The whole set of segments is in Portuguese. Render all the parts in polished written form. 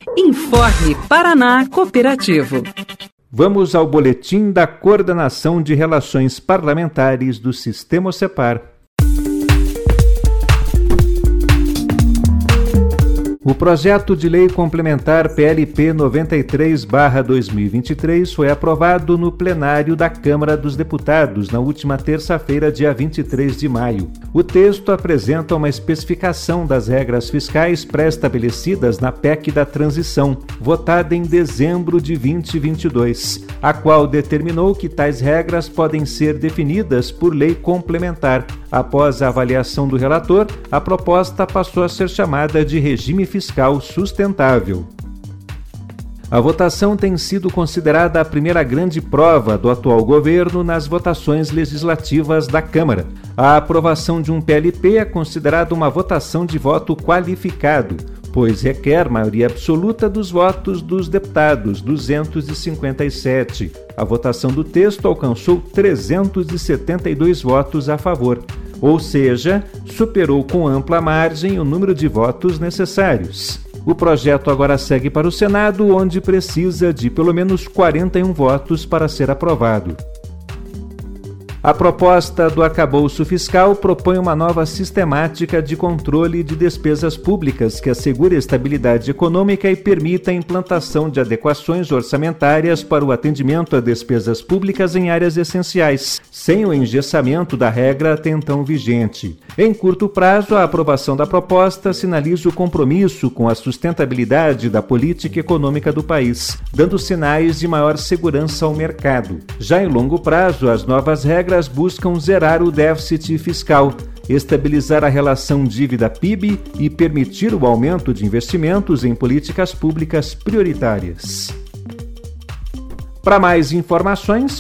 Informe Paraná Cooperativo. Vamos ao boletim da Coordenação de Relações Parlamentares do Sistema-Cepar. O projeto de lei complementar PLP 93/2023 foi aprovado no plenário da Câmara dos Deputados na última terça-feira, dia 23 de maio. O texto apresenta uma especificação das regras fiscais pré-estabelecidas na PEC da Transição, votada em dezembro de 2022, a qual determinou que tais regras podem ser definidas por lei complementar. Após a avaliação do relator, a proposta passou a ser chamada de regime fiscal sustentável. A votação tem sido considerada a primeira grande prova do atual governo nas votações legislativas da Câmara. A aprovação de um PLP é considerada uma votação de voto qualificado, pois requer maioria absoluta dos votos dos deputados, 257. A votação do texto alcançou 372 votos a favor, ou seja, superou com ampla margem o número de votos necessários. O projeto agora segue para o Senado, onde precisa de pelo menos 41 votos para ser aprovado. A proposta do arcabouço fiscal propõe uma nova sistemática de controle de despesas públicas que assegure a estabilidade econômica e permita a implantação de adequações orçamentárias para o atendimento a despesas públicas em áreas essenciais, sem o engessamento da regra até então vigente. Em curto prazo, a aprovação da proposta sinaliza o compromisso com a sustentabilidade da política econômica do país, dando sinais de maior segurança ao mercado. Já em longo prazo, as novas regras buscam zerar o déficit fiscal, estabilizar a relação dívida-PIB e permitir o aumento de investimentos em políticas públicas prioritárias. Para mais informações,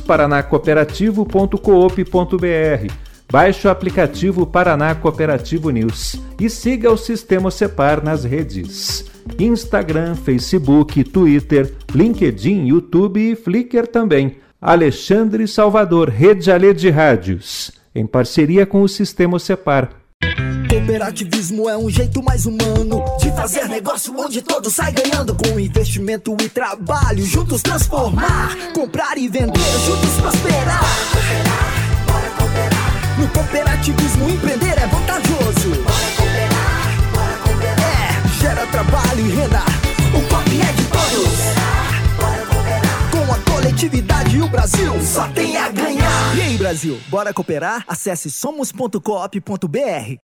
paranacooperativo.coop.br. Baixe o aplicativo Paraná Cooperativo News e siga o Sistema-Cepar nas redes: Instagram, Facebook, Twitter, LinkedIn, YouTube e Flickr também. Alexandre Salvador, Rede Alê de Rádios, em parceria com o Sistema-Cepar. Cooperativismo é um jeito mais humano de fazer negócio onde todos saem ganhando. Com investimento e trabalho, juntos transformar, comprar e vender, juntos prosperar. Bora cooperar. No cooperativismo empreender é vantajoso. Bora cooperar. Gera trabalho e renda. O COP é de todos. Com a coletividade, o Brasil só tem a ganhar. E aí, Brasil, bora cooperar? Acesse somos.coop.br.